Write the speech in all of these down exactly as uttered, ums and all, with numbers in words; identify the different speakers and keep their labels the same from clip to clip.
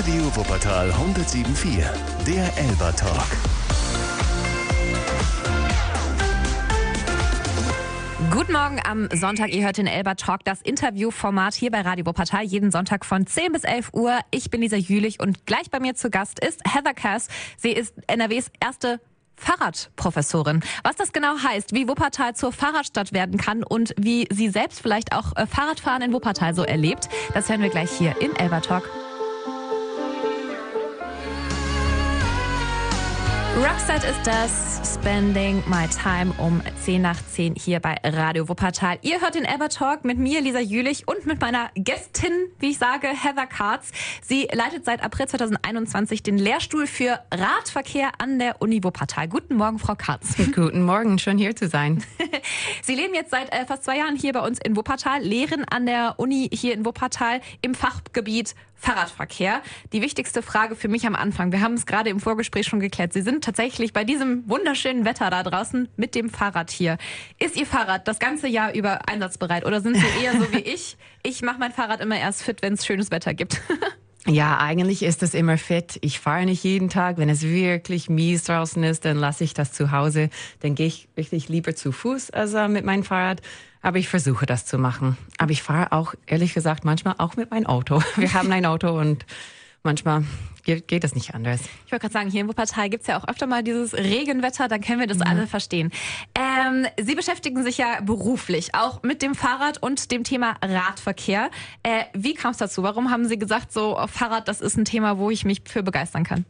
Speaker 1: Radio Wuppertal hundertsieben Komma vier, der Elba Talk.
Speaker 2: Guten Morgen am Sonntag. Ihr hört den Elba Talk, das Interviewformat hier bei Radio Wuppertal, jeden Sonntag von zehn bis elf Uhr. Ich bin Lisa Jülich und gleich bei mir zu Gast ist Heather Cass. Sie ist N R Ws erste Fahrradprofessorin. Was das genau heißt, wie Wuppertal zur Fahrradstadt werden kann und wie sie selbst vielleicht auch Fahrradfahren in Wuppertal so erlebt, das hören wir gleich hier im Elba Talk. Rockset ist das, Spending My Time um zehn nach zehn hier bei Radio Wuppertal. Ihr hört den Elba Talk mit mir, Lisa Jülich, und mit meiner Gästin, wie ich sage, Heather Cass. Sie leitet seit April zweitausendeinundzwanzig den Lehrstuhl für Radverkehr an der Uni Wuppertal. Guten Morgen, Frau Cass.
Speaker 3: Guten Morgen, schön hier zu sein.
Speaker 2: Sie leben jetzt seit äh, fast zwei Jahren hier bei uns in Wuppertal, lehren an der Uni hier in Wuppertal im Fachgebiet Fahrradverkehr. Die wichtigste Frage für mich am Anfang, wir haben es gerade im Vorgespräch schon geklärt, Sie sind tatsächlich bei diesem wunderschönen Wetter da draußen mit dem Fahrrad hier. Ist Ihr Fahrrad das ganze Jahr über einsatzbereit oder sind Sie eher so wie ich? Ich mache mein Fahrrad immer erst fit, wenn es schönes Wetter gibt.
Speaker 3: Ja, eigentlich ist es immer fit. Ich fahre nicht jeden Tag. Wenn es wirklich mies draußen ist, dann lasse ich das zu Hause. Dann gehe ich wirklich lieber zu Fuß als äh, mit meinem Fahrrad. Aber ich versuche das zu machen. Aber ich fahre auch, ehrlich gesagt, manchmal auch mit meinem Auto. Wir haben ein Auto und manchmal geht, geht das nicht anders.
Speaker 2: Ich wollte gerade sagen, hier in Wuppertal gibt es ja auch öfter mal dieses Regenwetter, dann können wir das ja alle verstehen. Ähm, Sie beschäftigen sich ja beruflich auch mit dem Fahrrad und dem Thema Radverkehr. Äh, wie kam es dazu? Warum haben Sie gesagt, so Fahrrad, das ist ein Thema, wo ich mich für begeistern kann?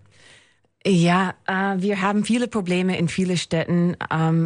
Speaker 3: Ja, äh, wir haben viele Probleme in vielen Städten, ähm,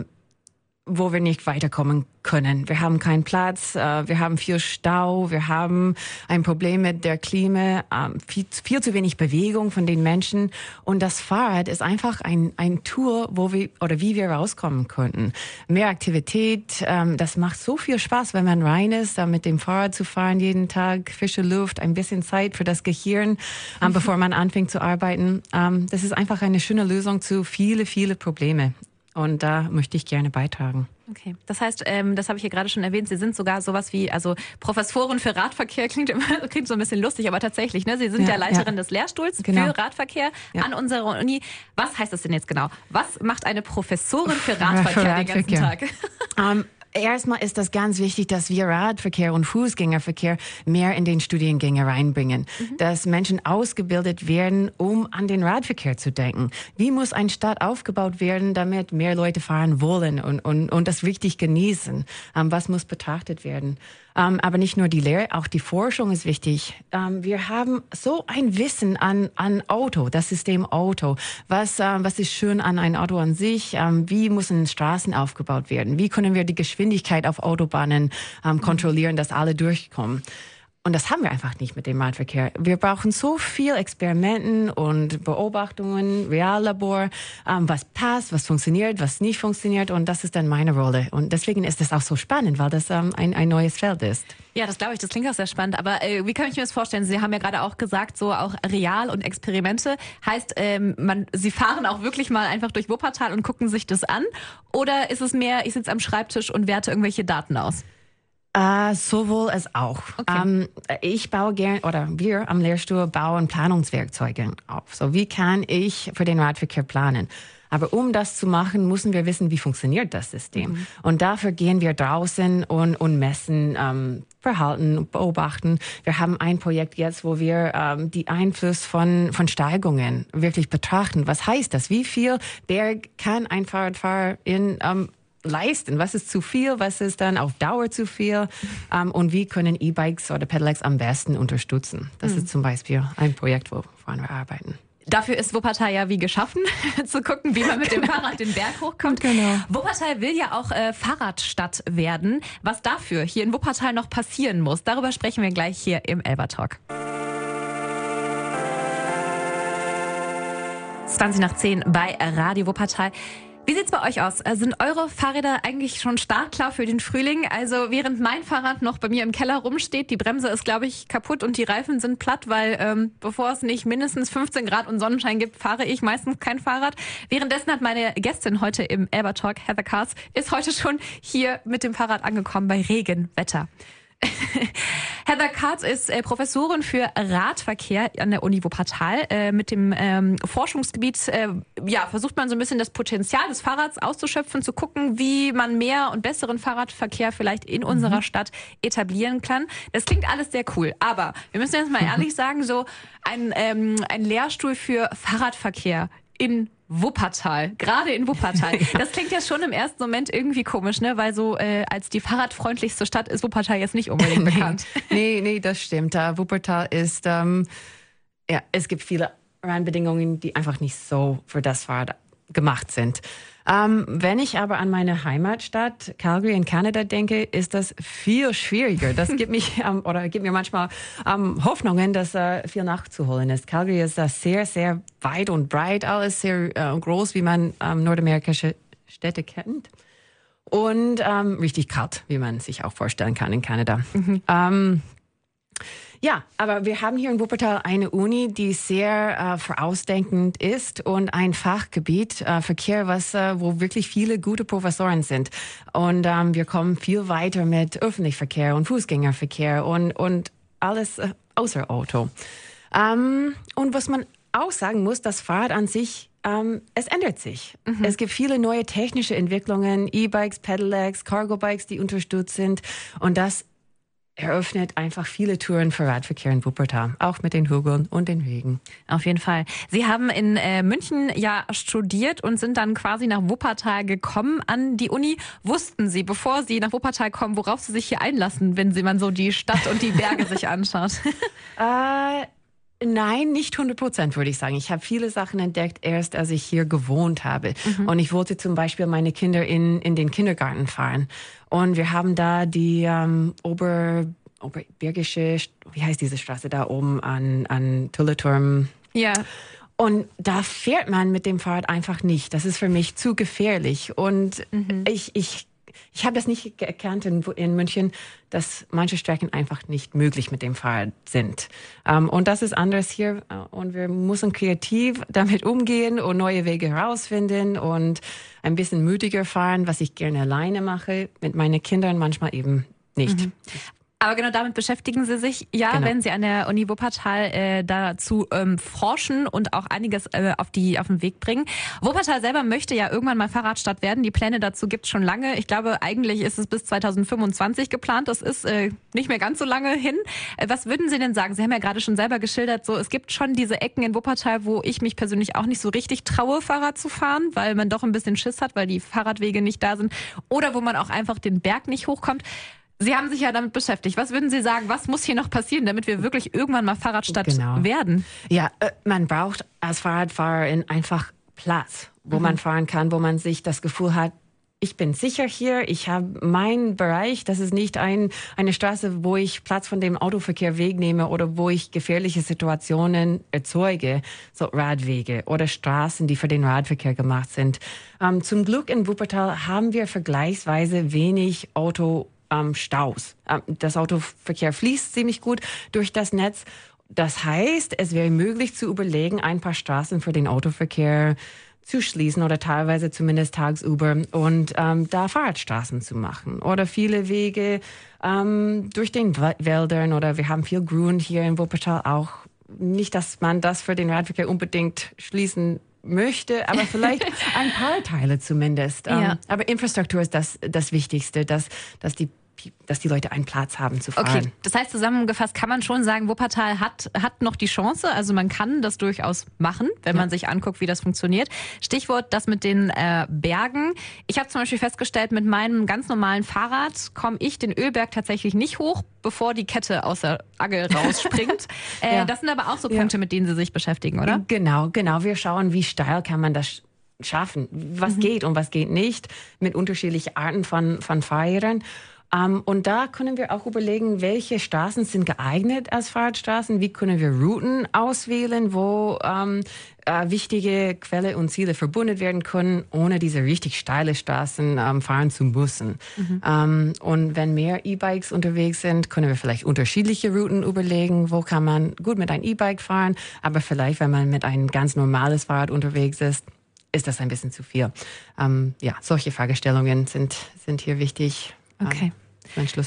Speaker 3: wo wir nicht weiterkommen können. Wir haben keinen Platz, äh, wir haben viel Stau, wir haben ein Problem mit der Klima, äh, viel, viel zu wenig Bewegung von den Menschen. Und das Fahrrad ist einfach ein, ein Tool, wo wir oder wie wir rauskommen könnten. Mehr Aktivität, ähm, das macht so viel Spaß, wenn man rein ist, äh, mit dem Fahrrad zu fahren jeden Tag, frische Luft, ein bisschen Zeit für das Gehirn, äh, bevor man anfängt zu arbeiten. Ähm, das ist einfach eine schöne Lösung zu viele, viele Probleme. Und da möchte ich gerne beitragen.
Speaker 2: Okay, das heißt, ähm, das habe ich hier gerade schon erwähnt, Sie sind sogar sowas wie, also Professorin für Radverkehr, klingt immer klingt so ein bisschen lustig, aber tatsächlich, ne? Sie sind ja, ja Leiterin ja. des Lehrstuhls genau. für Radverkehr ja. an unserer Uni. Was heißt das denn jetzt genau? Was macht eine Professorin für Radverkehr, für Radverkehr. den ganzen Tag?
Speaker 3: Um, Erstmal ist das ganz wichtig, dass wir Radverkehr und Fußgängerverkehr mehr in den Studiengänge reinbringen. Mhm. Dass Menschen ausgebildet werden, um an den Radverkehr zu denken. Wie muss eine Stadt aufgebaut werden, damit mehr Leute fahren wollen und, und, und das richtig genießen? Ähm, was muss betrachtet werden? Ähm, aber nicht nur die Lehre, auch die Forschung ist wichtig. Ähm, wir haben so ein Wissen an, an Auto, das System Auto. Was, ähm, was ist schön an ein Auto an sich? Ähm, wie müssen Straßen aufgebaut werden? Wie können wir die Geschwindigkeit auf Autobahnen ähm, kontrollieren, dass alle durchkommen? Und das haben wir einfach nicht mit dem Radverkehr. Wir brauchen so viel Experimenten und Beobachtungen, Reallabor, ähm, was passt, was funktioniert, was nicht funktioniert. Und das ist dann meine Rolle. Und deswegen ist das auch so spannend, weil das ähm, ein, ein neues Feld ist.
Speaker 2: Ja, das glaube ich, das klingt auch sehr spannend. Aber äh, wie kann ich mir das vorstellen? Sie haben ja gerade auch gesagt, so auch Real und Experimente. Heißt, ähm, man, Sie fahren auch wirklich mal einfach durch Wuppertal und gucken sich das an? Oder ist es mehr, ich sitze am Schreibtisch und werte irgendwelche Daten aus?
Speaker 3: Uh, sowohl als auch. Okay. Um, ich baue gern, oder wir am Lehrstuhl bauen Planungswerkzeuge auf. So, wie kann ich für den Radverkehr planen? Aber um das zu machen, müssen wir wissen, wie funktioniert das System. Mhm. Und dafür gehen wir draußen und, und messen ähm, Verhalten, beobachten. Wir haben ein Projekt jetzt, wo wir ähm, die Einfluss von, von Steigungen wirklich betrachten. Was heißt das? Wie viel Berg kann ein Fahrradfahrer in ähm, leisten? Was ist zu viel? Was ist dann auf Dauer zu viel? Um, und wie können E-Bikes oder Pedelecs am besten unterstützen? Das mhm. ist zum Beispiel ein Projekt, woran wir arbeiten.
Speaker 2: Dafür ist Wuppertal ja wie geschaffen, zu gucken, wie man mit dem Fahrrad den Berg hochkommt.
Speaker 3: Genau.
Speaker 2: Wuppertal will ja auch äh, Fahrradstadt werden. Was dafür hier in Wuppertal noch passieren muss, darüber sprechen wir gleich hier im Elba Talk. zwanzig nach zehn bei Radio Wuppertal. Wie sieht's bei euch aus? Sind eure Fahrräder eigentlich schon startklar für den Frühling? Also während mein Fahrrad noch bei mir im Keller rumsteht, die Bremse ist, glaube ich, kaputt und die Reifen sind platt, weil ähm, bevor es nicht mindestens fünfzehn Grad und Sonnenschein gibt, fahre ich meistens kein Fahrrad. Währenddessen hat meine Gästin heute im Elba Talk, Heather Cass, ist heute schon hier mit dem Fahrrad angekommen bei Regenwetter. Heather Katz ist äh, Professorin für Radverkehr an der Uni Wuppertal. Äh, mit dem ähm, Forschungsgebiet äh, ja, versucht man so ein bisschen das Potenzial des Fahrrads auszuschöpfen, zu gucken, wie man mehr und besseren Fahrradverkehr vielleicht in mhm. unserer Stadt etablieren kann. Das klingt alles sehr cool, aber wir müssen jetzt mal mhm. ehrlich sagen, so ein, ähm, ein Lehrstuhl für Fahrradverkehr in Wuppertal, gerade in Wuppertal. Das klingt ja schon im ersten Moment irgendwie komisch, ne? Weil so äh, als die fahrradfreundlichste Stadt ist Wuppertal jetzt nicht unbedingt bekannt.
Speaker 3: nee, nee, das stimmt. Uh, Wuppertal ist, ähm, ja, es gibt viele Rahmenbedingungen, die einfach nicht so für das Fahrrad gemacht sind. Ähm, wenn ich aber an meine Heimatstadt Calgary in Kanada denke, ist das viel schwieriger. Das gibt mich ähm, oder gibt mir manchmal ähm, Hoffnungen, dass äh, viel nachzuholen ist. Calgary ist äh, sehr, sehr weit und breit, alles sehr äh, groß, wie man ähm, nordamerikanische Städte kennt. Und ähm, richtig kalt, wie man sich auch vorstellen kann in Kanada. Mhm. Ähm, Ja, aber wir haben hier in Wuppertal eine Uni, die sehr äh, vorausdenkend ist und ein Fachgebiet, äh, Verkehr, was, äh, wo wirklich viele gute Professoren sind. Und ähm, wir kommen viel weiter mit Öffentlichverkehr und Fußgängerverkehr und, und alles äh, außer Auto. Ähm, und was man auch sagen muss, das Fahrrad an sich, ähm, es ändert sich. Mhm. Es gibt viele neue technische Entwicklungen, E-Bikes, Pedelecs, Cargo-Bikes, die unterstützt sind. Und das eröffnet einfach viele Touren für Radverkehr in Wuppertal, auch mit den Hügeln und den Wegen.
Speaker 2: Auf jeden Fall. Sie haben in äh, München ja studiert und sind dann quasi nach Wuppertal gekommen an die Uni. Wussten Sie, bevor Sie nach Wuppertal kommen, worauf Sie sich hier einlassen, wenn Sie man so die Stadt und die Berge sich anschaut?
Speaker 3: äh, nein, nicht hundert Prozent würde ich sagen. Ich habe viele Sachen entdeckt, erst als ich hier gewohnt habe. Mhm. Und ich wollte zum Beispiel meine Kinder in, in den Kindergarten fahren. Und wir haben da die ähm, Ober, Oberbergische, wie heißt diese Straße da oben an, an Tulleturm?
Speaker 2: Ja.
Speaker 3: Und da fährt man mit dem Fahrrad einfach nicht. Das ist für mich zu gefährlich. Und mhm. ich, ich, ich habe das nicht erkannt in, in München, dass manche Strecken einfach nicht möglich mit dem Fahrrad sind. Um, und das ist anders hier. Und wir müssen kreativ damit umgehen und neue Wege herausfinden und ein bisschen mutiger fahren, was ich gerne alleine mache, mit meinen Kindern manchmal eben nicht.
Speaker 2: Mhm. Aber genau damit beschäftigen Sie sich, ja, genau. wenn Sie an der Uni Wuppertal äh, dazu ähm, forschen und auch einiges äh, auf, die, auf den Weg bringen. Wuppertal selber möchte ja irgendwann mal Fahrradstadt werden. Die Pläne dazu gibt es schon lange. Ich glaube, eigentlich ist es bis zweitausendfünfundzwanzig geplant. Das ist äh, nicht mehr ganz so lange hin. Äh, was würden Sie denn sagen? Sie haben ja gerade schon selber geschildert, so es gibt schon diese Ecken in Wuppertal, wo ich mich persönlich auch nicht so richtig traue, Fahrrad zu fahren, weil man doch ein bisschen Schiss hat, weil die Fahrradwege nicht da sind oder wo man auch einfach den Berg nicht hochkommt. Sie haben sich ja damit beschäftigt. Was würden Sie sagen, was muss hier noch passieren, damit wir wirklich irgendwann mal Fahrradstadt genau. werden?
Speaker 3: Ja, äh, man braucht als Fahrradfahrerin einfach Platz, wo mhm. man fahren kann, wo man sich das Gefühl hat, ich bin sicher hier, ich habe meinen Bereich, das ist nicht ein, eine Straße, wo ich Platz von dem Autoverkehr wegnehme oder wo ich gefährliche Situationen erzeuge, so Radwege oder Straßen, die für den Radverkehr gemacht sind. Ähm, zum Glück in Wuppertal haben wir vergleichsweise wenig Auto Ähm, Staus. Ähm, das Autoverkehr fließt ziemlich gut durch das Netz. Das heißt, es wäre möglich zu überlegen, ein paar Straßen für den Autoverkehr zu schließen oder teilweise zumindest tagsüber und ähm, da Fahrradstraßen zu machen oder viele Wege ähm, durch den Wäldern oder wir haben viel Grün hier in Wuppertal auch. Nicht, dass man das für den Radverkehr unbedingt schließen möchte, aber vielleicht ein paar Teile zumindest. Ja. Um, aber Infrastruktur ist das, das Wichtigste, dass, dass die dass die Leute einen Platz haben zu fahren.
Speaker 2: Okay, das heißt zusammengefasst kann man schon sagen, Wuppertal hat, hat noch die Chance, also man kann das durchaus machen, wenn ja. man sich anguckt, wie das funktioniert. Stichwort das mit den äh, Bergen. Ich habe zum Beispiel festgestellt, mit meinem ganz normalen Fahrrad komme ich den Ölberg tatsächlich nicht hoch, bevor die Kette aus der Angel rausspringt. äh, ja. Das sind aber auch so Punkte, ja. mit denen Sie sich beschäftigen, oder?
Speaker 3: Genau, genau. Wir schauen, wie steil kann man das schaffen, was mhm. geht und was geht nicht, mit unterschiedlichen Arten von, von Fahrrädern. Um, und da können wir auch überlegen, welche Straßen sind geeignet als Fahrradstraßen, wie können wir Routen auswählen, wo um, äh, wichtige Quelle und Ziele verbunden werden können, ohne diese richtig steile Straßen um, fahren zu müssen. Mhm. Um, und wenn mehr E-Bikes unterwegs sind, können wir vielleicht unterschiedliche Routen überlegen, wo kann man gut mit einem E-Bike fahren, aber vielleicht, wenn man mit einem ganz normales Fahrrad unterwegs ist, ist das ein bisschen zu viel. Um, ja, solche Fragestellungen sind, sind hier wichtig.
Speaker 2: Okay.
Speaker 3: Ähm, Entschlüsseln.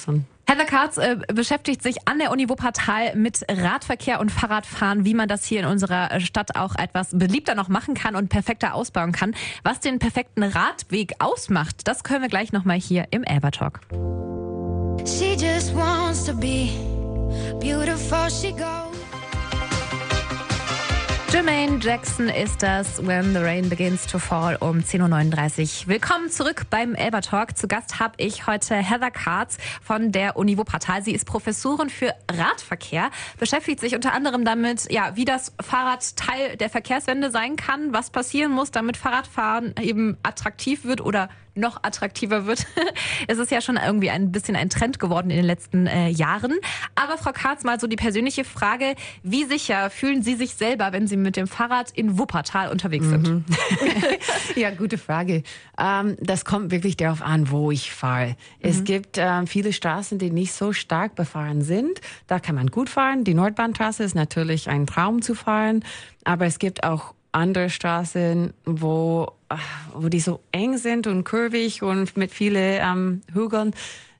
Speaker 2: Heather Katz äh, beschäftigt sich an der Uni Wuppertal mit Radverkehr und Fahrradfahren, wie man das hier in unserer Stadt auch etwas beliebter noch machen kann und perfekter ausbauen kann. Was den perfekten Radweg ausmacht, das können wir gleich nochmal hier im Elber Talk.
Speaker 4: She just wants to be beautiful, she goes.
Speaker 2: Jermaine Jackson ist das When the Rain Begins to Fall um zehn Uhr neununddreißig. Willkommen zurück beim Elber Talk. Zu Gast habe ich heute Heather Katz von der Uni Wuppertal. Sie ist Professorin für Radverkehr, beschäftigt sich unter anderem damit, ja, wie das Fahrrad Teil der Verkehrswende sein kann, was passieren muss, damit Fahrradfahren eben attraktiv wird oder noch attraktiver wird. Es ist ja schon irgendwie ein bisschen ein Trend geworden in den letzten äh, Jahren. Aber Frau Katz, mal so die persönliche Frage, wie sicher fühlen Sie sich selber, wenn Sie mit dem Fahrrad in Wuppertal unterwegs sind?
Speaker 3: Mhm. Ja, gute Frage. Ähm, das kommt wirklich darauf an, wo ich fahre. Mhm. Es gibt ähm, viele Straßen, die nicht so stark befahren sind. Da kann man gut fahren. Die Nordbahntrasse ist natürlich ein Traum zu fahren. Aber es gibt auch andere Straßen, wo, wo die so eng sind und kurvig und mit vielen ähm, Hügeln.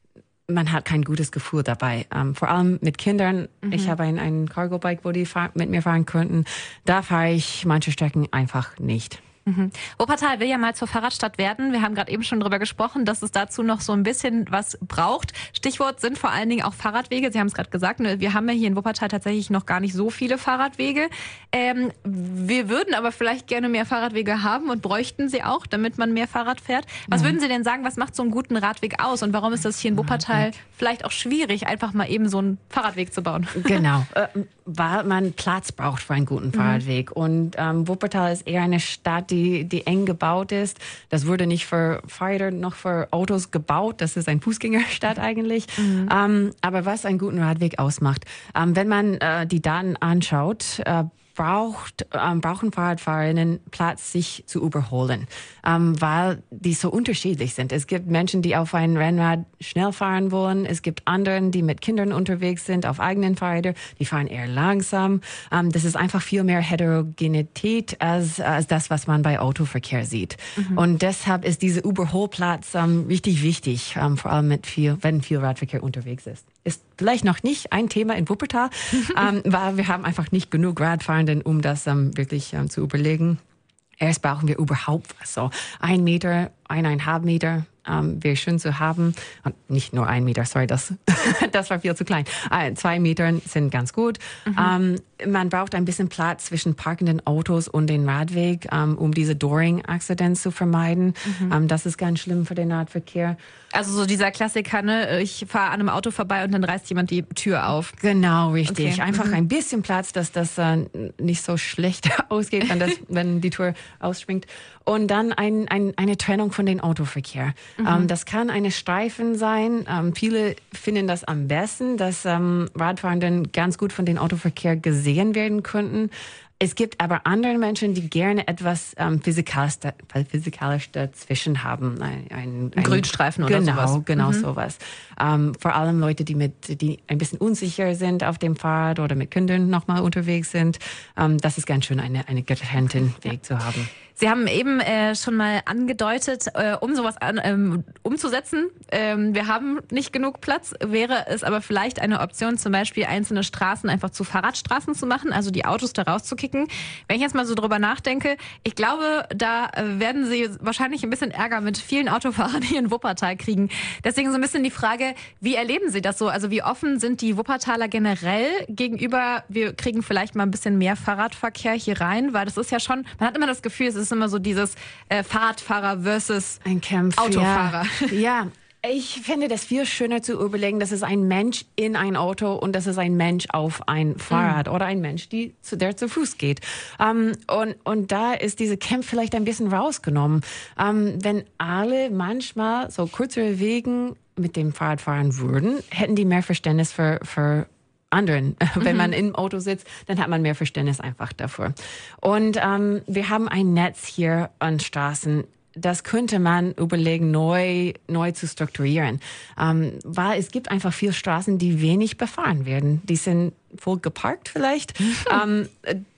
Speaker 3: Man hat kein gutes Gefühl dabei. Ähm, vor allem mit Kindern. Mhm. Ich habe ein, ein Cargo-Bike, wo die fahr- mit mir fahren könnten. Da fahre ich manche Strecken einfach nicht.
Speaker 2: Mhm. Wuppertal will ja mal zur Fahrradstadt werden. Wir haben gerade eben schon darüber gesprochen, dass es dazu noch so ein bisschen was braucht. Stichwort sind vor allen Dingen auch Fahrradwege. Sie haben es gerade gesagt, wir haben ja hier in Wuppertal tatsächlich noch gar nicht so viele Fahrradwege. Ähm, wir würden aber vielleicht gerne mehr Fahrradwege haben und bräuchten sie auch, damit man mehr Fahrrad fährt. Was ja. würden Sie denn sagen, was macht so einen guten Radweg aus und warum ist das hier in Wuppertal vielleicht auch schwierig, einfach mal eben so einen Fahrradweg zu bauen?
Speaker 3: Genau, äh, weil man Platz braucht für einen guten Fahrradweg. Mhm. Und ähm, Wuppertal ist eher eine Stadt, die, die eng gebaut ist. Das wurde nicht für Fahrräder noch für Autos gebaut. Das ist ein Fußgängerstadt eigentlich. Mhm. Ähm, aber was einen guten Radweg ausmacht, ähm, wenn man äh, die Daten anschaut, äh, braucht, ähm, brauchen Fahrradfahrerinnen Platz, sich zu überholen, ähm, weil die so unterschiedlich sind. Es gibt Menschen, die auf einem Rennrad schnell fahren wollen. Es gibt anderen, die mit Kindern unterwegs sind, auf eigenen Fahrrädern. Die fahren eher langsam. Ähm, das ist einfach viel mehr Heterogenität als, als das, was man bei Autoverkehr sieht. Mhm. Und deshalb ist dieser Überholplatz ähm, richtig wichtig, ähm, vor allem mit viel, wenn viel Radverkehr unterwegs ist. Ist vielleicht noch nicht ein Thema in Wuppertal, ähm, weil wir haben einfach nicht genug Radfahrenden, um das ähm, wirklich ähm, zu überlegen. Erst brauchen wir überhaupt was. So ein Meter, eineinhalb Meter ähm, wäre schön zu haben. Und nicht nur ein Meter, sorry, das, das war viel zu klein. Äh, zwei Meter sind ganz gut. Mhm. Ähm, man braucht ein bisschen Platz zwischen parkenden Autos und den Radweg, ähm, um diese Dooring-Accidents zu vermeiden. Mhm. Ähm, das ist ganz schlimm für den Radverkehr.
Speaker 2: Also so dieser Klassiker, ne? Ich fahre an einem Auto vorbei und dann reißt jemand die Tür auf.
Speaker 3: Genau, richtig.
Speaker 2: Okay.
Speaker 3: Einfach
Speaker 2: mhm.
Speaker 3: ein bisschen Platz, dass das äh, nicht so schlecht ausgeht, wenn, das, wenn die Tür ausspringt. Und dann ein, ein, eine Trennung von dem Autoverkehr. Mhm. Ähm, das kann eine Streifen sein. Ähm, viele finden das am besten, dass ähm, Radfahrenden ganz gut von dem Autoverkehr gesehen werden könnten. Es gibt aber andere Menschen, die gerne etwas ähm, physikalisch, physikalisch dazwischen haben. Ein, ein, ein
Speaker 2: Grünstreifen oder
Speaker 3: genau,
Speaker 2: sowas.
Speaker 3: Genau,
Speaker 2: mhm.
Speaker 3: sowas. Ähm, vor allem Leute, die mit, die ein bisschen unsicher sind auf dem Fahrrad oder mit Kindern nochmal unterwegs sind. Ähm, das ist ganz schön, eine, eine getrennten Weg ja. zu haben.
Speaker 2: Sie haben eben äh, schon mal angedeutet, äh, um sowas an, ähm, umzusetzen. Ähm, wir haben nicht genug Platz. Wäre es aber vielleicht eine Option, zum Beispiel einzelne Straßen einfach zu Fahrradstraßen zu machen, also die Autos da rauszukicken. Wenn ich jetzt mal so drüber nachdenke, ich glaube, da äh, werden Sie wahrscheinlich ein bisschen Ärger mit vielen Autofahrern hier in Wuppertal kriegen. Deswegen so ein bisschen die Frage, wie erleben Sie das so? Also wie offen sind die Wuppertaler generell gegenüber, wir kriegen vielleicht mal ein bisschen mehr Fahrradverkehr hier rein? Weil das ist ja schon, man hat immer das Gefühl, es ist immer so dieses äh, Fahrradfahrer versus
Speaker 3: ein Kampf,
Speaker 2: Autofahrer.
Speaker 3: Ja. ja. Ich finde das viel schöner zu überlegen, dass es ein Mensch in ein Auto und das ist ein Mensch auf ein Fahrrad mhm. oder ein Mensch, die zu, der zu Fuß geht. Um, und, und da ist diese Kampf vielleicht ein bisschen rausgenommen. Um, wenn alle manchmal so kürzere Wege mit dem Fahrrad fahren würden, hätten die mehr Verständnis für, für anderen. Wenn man im Auto sitzt, dann hat man mehr Verständnis einfach dafür. Und ähm, wir haben ein Netz hier an Straßen. Das könnte man überlegen, neu, neu zu strukturieren. Ähm, weil es gibt einfach viele Straßen, die wenig befahren werden. Die sind voll geparkt vielleicht. ähm,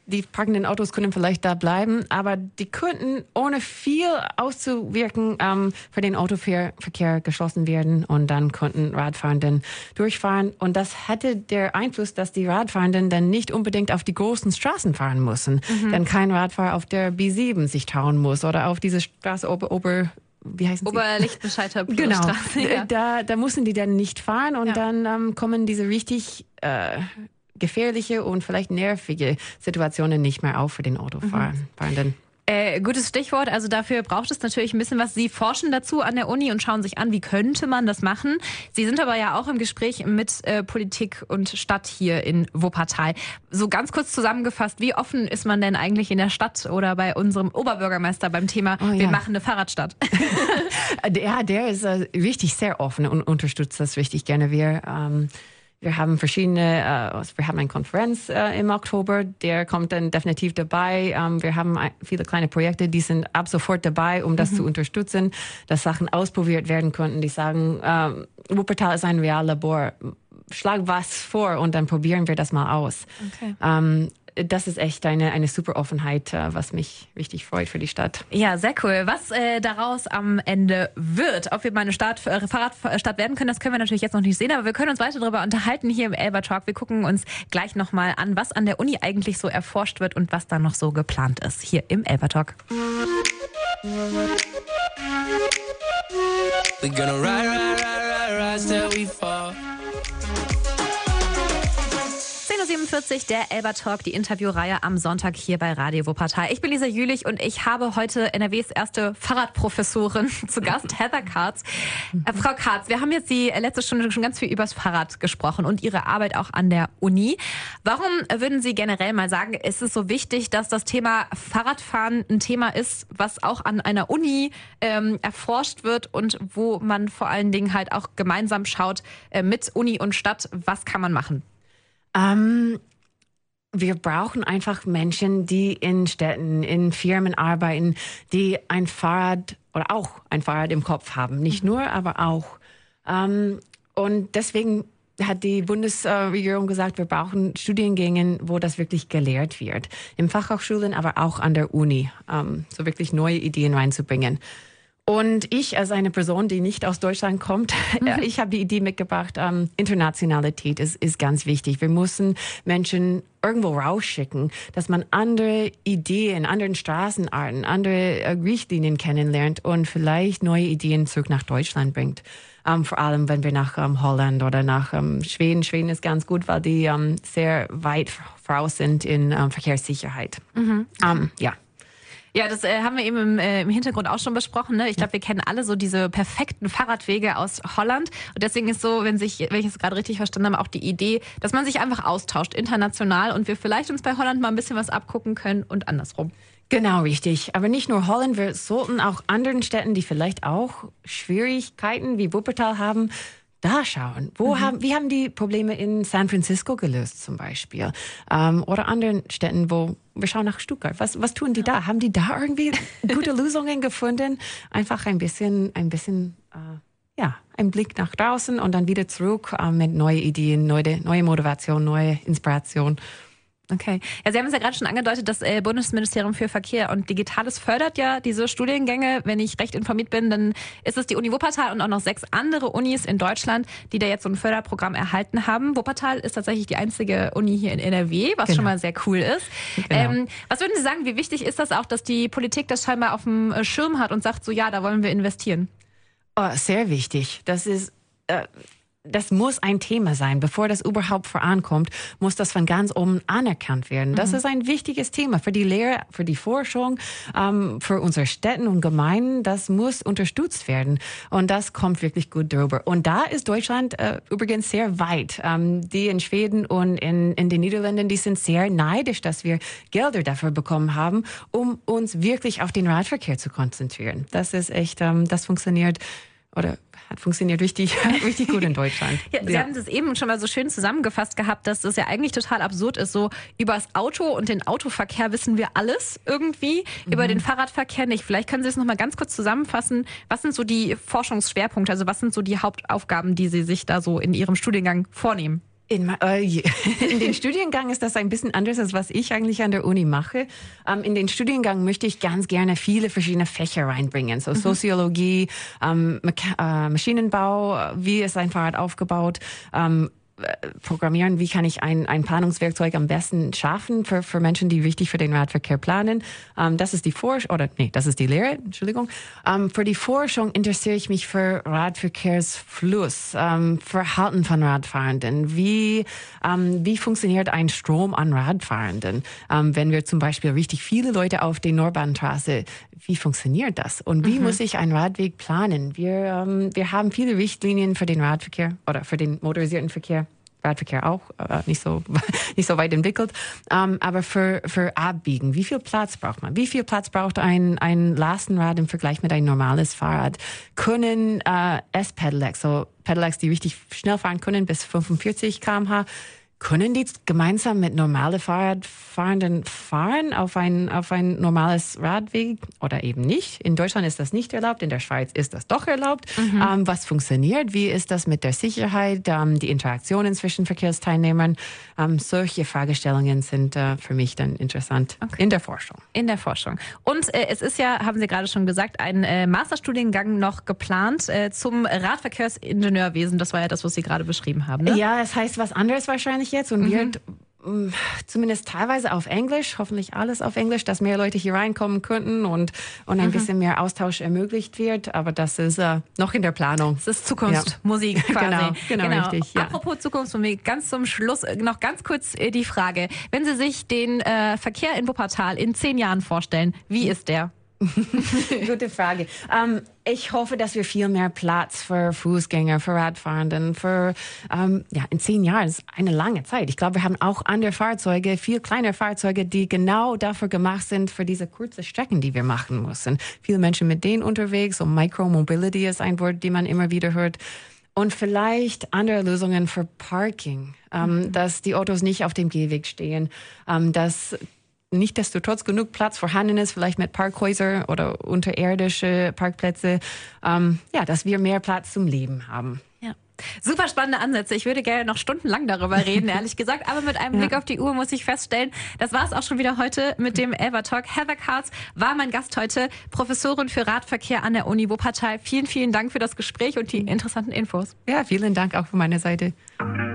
Speaker 3: die parkenden Autos können vielleicht da bleiben, aber die könnten ohne viel auszuwirken ähm, für den Autoverkehr geschlossen werden und dann könnten Radfahrenden durchfahren. Und das hätte der Einfluss, dass die Radfahrenden dann nicht unbedingt auf die großen Straßen fahren müssen. Mhm. Dann kein Radfahrer auf der B sieben sich trauen muss oder auf diese Straße ober, ober wie heißen sie?
Speaker 2: Oberlichtbescheider
Speaker 3: Genau,
Speaker 2: Straße, ja.
Speaker 3: da, da müssen die dann nicht fahren und ja. dann ähm, kommen diese richtig äh, gefährliche und vielleicht nervige Situationen nicht mehr auf für den Autofahrenden. Mhm.
Speaker 2: Äh, gutes Stichwort. Also dafür braucht es natürlich ein bisschen was. Sie forschen dazu an der Uni und schauen sich an, wie könnte man das machen. Sie sind aber ja auch im Gespräch mit äh, Politik und Stadt hier in Wuppertal. So ganz kurz zusammengefasst, wie offen ist man denn eigentlich in der Stadt oder bei unserem Oberbürgermeister beim Thema, oh, wir ja. machen eine Fahrradstadt?
Speaker 3: Ja, der ist äh, richtig sehr offen und unterstützt das richtig gerne. Wir ähm Wir haben verschiedene, äh, wir haben eine Konferenz äh, im Oktober, der kommt dann definitiv dabei. Ähm, wir haben viele kleine Projekte, die sind ab sofort dabei, um das mhm. zu unterstützen, dass Sachen ausprobiert werden könnten. Die sagen, ähm, Wuppertal ist ein Reallabor, schlag was vor und dann probieren wir das mal aus. Okay. Ähm, Das ist echt eine, eine super Offenheit, was mich richtig freut für die Stadt.
Speaker 2: Ja, sehr cool. Was äh, daraus am Ende wird, ob wir mal eine Stadt, äh, Fahrradstadt werden können, das können wir natürlich jetzt noch nicht sehen, aber wir können uns weiter darüber unterhalten hier im Elber Talk. Wir gucken uns gleich nochmal an, was an der Uni eigentlich so erforscht wird und was da noch so geplant ist, hier im Elber Talk. We're gonna ride, ride, ride, ride, ride till we fall. zehn Uhr siebenundvierzig, der Elber Talk, die Interviewreihe am Sonntag hier bei Radio Wuppertal. Ich bin Lisa Jülich und ich habe heute N R Ws erste Fahrradprofessorin zu Gast, Heather Karts. Äh, Frau Karts, wir haben jetzt die letzte Stunde schon ganz viel übers Fahrrad gesprochen und Ihre Arbeit auch an der Uni. Warum würden Sie generell mal sagen, ist es so wichtig, dass das Thema Fahrradfahren ein Thema ist, was auch an einer Uni ähm, erforscht wird und wo man vor allen Dingen halt auch gemeinsam schaut äh, mit Uni und Stadt, was kann man machen?
Speaker 3: Ähm, wir brauchen einfach Menschen, die in Städten, in Firmen arbeiten, die ein Fahrrad oder auch ein Fahrrad im Kopf haben. Nicht nur, aber auch. Ähm, und deswegen hat die Bundesregierung gesagt, wir brauchen Studiengänge, wo das wirklich gelehrt wird. Im Fachhochschulen, aber auch an der Uni, ähm, so wirklich neue Ideen reinzubringen. Und ich als eine Person, die nicht aus Deutschland kommt, mhm. ich habe die Idee mitgebracht, ähm, Internationalität ist, ist ganz wichtig. Wir müssen Menschen irgendwo rausschicken, dass man andere Ideen, anderen Straßenarten, andere äh, Richtlinien kennenlernt und vielleicht neue Ideen zurück nach Deutschland bringt. Ähm, vor allem, wenn wir nach ähm, Holland oder nach ähm, Schweden. Schweden ist ganz gut, weil die ähm, sehr weit voraus sind in ähm, Verkehrssicherheit. Mhm. Ähm, ja.
Speaker 2: Ja, das äh, haben wir eben im, äh, im Hintergrund auch schon besprochen. Ne? Ich glaube, wir kennen alle so diese perfekten Fahrradwege aus Holland. Und deswegen ist so, wenn sich, wenn ich es gerade richtig verstanden habe, auch die Idee, dass man sich einfach austauscht international und wir vielleicht uns bei Holland mal ein bisschen was abgucken können und andersrum.
Speaker 3: Genau, richtig. Aber nicht nur Holland, wir sollten auch anderen Städten, die vielleicht auch Schwierigkeiten wie Wuppertal haben, da schauen. Wo mhm. haben, wie haben die Probleme in San Francisco gelöst zum Beispiel? Ähm, oder anderen Städten, wo wir schauen nach Stuttgart. Was, was tun die da? Haben die da irgendwie gute Lösungen gefunden? Einfach ein bisschen, ein bisschen, äh, ja, ein Blick nach draußen und dann wieder zurück äh, mit neuen Ideen, neue, neue Motivation, neue Inspiration.
Speaker 2: Okay. Ja, Sie haben es ja gerade schon angedeutet, das äh, Bundesministerium für Verkehr und Digitales fördert ja diese Studiengänge. Wenn ich recht informiert bin, dann ist es die Uni Wuppertal und auch noch sechs andere Unis in Deutschland, die da jetzt so ein Förderprogramm erhalten haben. Wuppertal ist tatsächlich die einzige Uni hier in N R W, was genau. schon mal sehr cool ist. Genau. Ähm, was würden Sie sagen, wie wichtig ist das auch, dass die Politik das scheinbar auf dem Schirm hat und sagt, so ja, da wollen wir investieren?
Speaker 3: Oh, sehr wichtig. Das ist... Äh Das muss ein Thema sein. Bevor das überhaupt vorankommt, muss das von ganz oben anerkannt werden. Das mhm. ist ein wichtiges Thema für die Lehre, für die Forschung, ähm, für unsere Städte und Gemeinden. Das muss unterstützt werden. Und das kommt wirklich gut drüber. Und da ist Deutschland äh, übrigens sehr weit. Ähm, die in Schweden und in, in den Niederlanden, die sind sehr neidisch, dass wir Gelder dafür bekommen haben, um uns wirklich auf den Radverkehr zu konzentrieren. Das ist echt, ähm, das funktioniert oder hat funktioniert richtig, richtig gut in Deutschland.
Speaker 2: Ja, Sie ja. haben es eben schon mal so schön zusammengefasst gehabt, dass das ja eigentlich total absurd ist. So über das Auto und den Autoverkehr wissen wir alles irgendwie, mhm. über den Fahrradverkehr nicht. Vielleicht können Sie es noch mal ganz kurz zusammenfassen. Was sind so die Forschungsschwerpunkte? Also was sind so die Hauptaufgaben, die Sie sich da so in Ihrem Studiengang vornehmen?
Speaker 3: In, äh, in den Studiengang ist das ein bisschen anders, als was ich eigentlich an der Uni mache. Ähm, in den Studiengang möchte ich ganz gerne viele verschiedene Fächer reinbringen. So mhm. Soziologie, ähm, äh, Maschinenbau, wie ist ein Fahrrad aufgebaut, ähm, Programmieren, wie kann ich ein, ein Planungswerkzeug am besten schaffen für, für Menschen, die richtig für den Radverkehr planen. Ähm, das ist die Forschung, oder nee, das ist die Lehre, Entschuldigung. Ähm, für die Forschung interessiere ich mich für Radverkehrsfluss, ähm, Verhalten von Radfahrenden. Wie, ähm, wie funktioniert ein Strom an Radfahrenden? Ähm, wenn wir zum Beispiel richtig viele Leute auf der Nordbahntrasse, wie funktioniert das? Und wie mhm. muss ich einen Radweg planen? Wir, ähm, wir haben viele Richtlinien für den Radverkehr oder für den motorisierten Verkehr. Radverkehr auch, äh, nicht so nicht so weit entwickelt. Ähm, aber für für Abbiegen, wie viel Platz braucht man? Wie viel Platz braucht ein ein Lastenrad im Vergleich mit ein normales Fahrrad? Können äh, S-Pedelecs, so Pedelecs, die richtig schnell fahren können, bis fünfundvierzig Kilometer pro Stunde, können die gemeinsam mit normalen Fahrradfahrenden fahren auf ein, auf ein normales Radweg oder eben nicht? In Deutschland ist das nicht erlaubt, in der Schweiz ist das doch erlaubt. Mhm. Ähm, was funktioniert? Wie ist das mit der Sicherheit, ähm, die Interaktionen zwischen Verkehrsteilnehmern? Ähm, solche Fragestellungen sind äh, für mich dann interessant okay. in der Forschung.
Speaker 2: In der Forschung. Und äh, es ist ja, haben Sie gerade schon gesagt, ein äh, Masterstudiengang noch geplant äh, zum Radverkehrsingenieurwesen. Das war ja das, was Sie gerade beschrieben haben, ne?
Speaker 3: Ja, es heißt was anderes wahrscheinlich jetzt und mhm. wird mh, zumindest teilweise auf Englisch, hoffentlich alles auf Englisch, dass mehr Leute hier reinkommen könnten und, und ein mhm. bisschen mehr Austausch ermöglicht wird. Aber das ist äh, noch in der Planung.
Speaker 2: Das ist Zukunftsmusik ja. quasi.
Speaker 3: genau, genau, genau, richtig. Ja.
Speaker 2: Apropos Zukunftsmusik, ganz zum Schluss noch ganz kurz äh, die Frage. Wenn Sie sich den äh, Verkehr in Wuppertal in zehn Jahren vorstellen, wie ist der?
Speaker 3: Gute Frage. Um, ich hoffe, dass wir viel mehr Platz für Fußgänger, für Radfahrenden, für, um, ja, in zehn Jahren ist eine lange Zeit. Ich glaube, wir haben auch andere Fahrzeuge, viel kleine Fahrzeuge, die genau dafür gemacht sind, für diese kurzen Strecken, die wir machen müssen. Viele Menschen mit denen unterwegs, und Micromobility ist ein Wort, die man immer wieder hört. Und vielleicht andere Lösungen für Parking, um, mhm. dass die Autos nicht auf dem Gehweg stehen, um, dass nichtsdestotrotz genug Platz vorhanden ist, vielleicht mit Parkhäusern oder unterirdische Parkplätze, ähm, ja, dass wir mehr Platz zum Leben haben.
Speaker 2: Ja. Super spannende Ansätze. Ich würde gerne noch stundenlang darüber reden, ehrlich gesagt. Aber mit einem ja. Blick auf die Uhr muss ich feststellen, das war es auch schon wieder heute mit dem Elba Talk. Heather Carls war mein Gast heute, Professorin für Radverkehr an der Uni Wuppertal. Vielen, vielen Dank für das Gespräch und die interessanten Infos.
Speaker 3: Ja, vielen Dank auch von meiner Seite.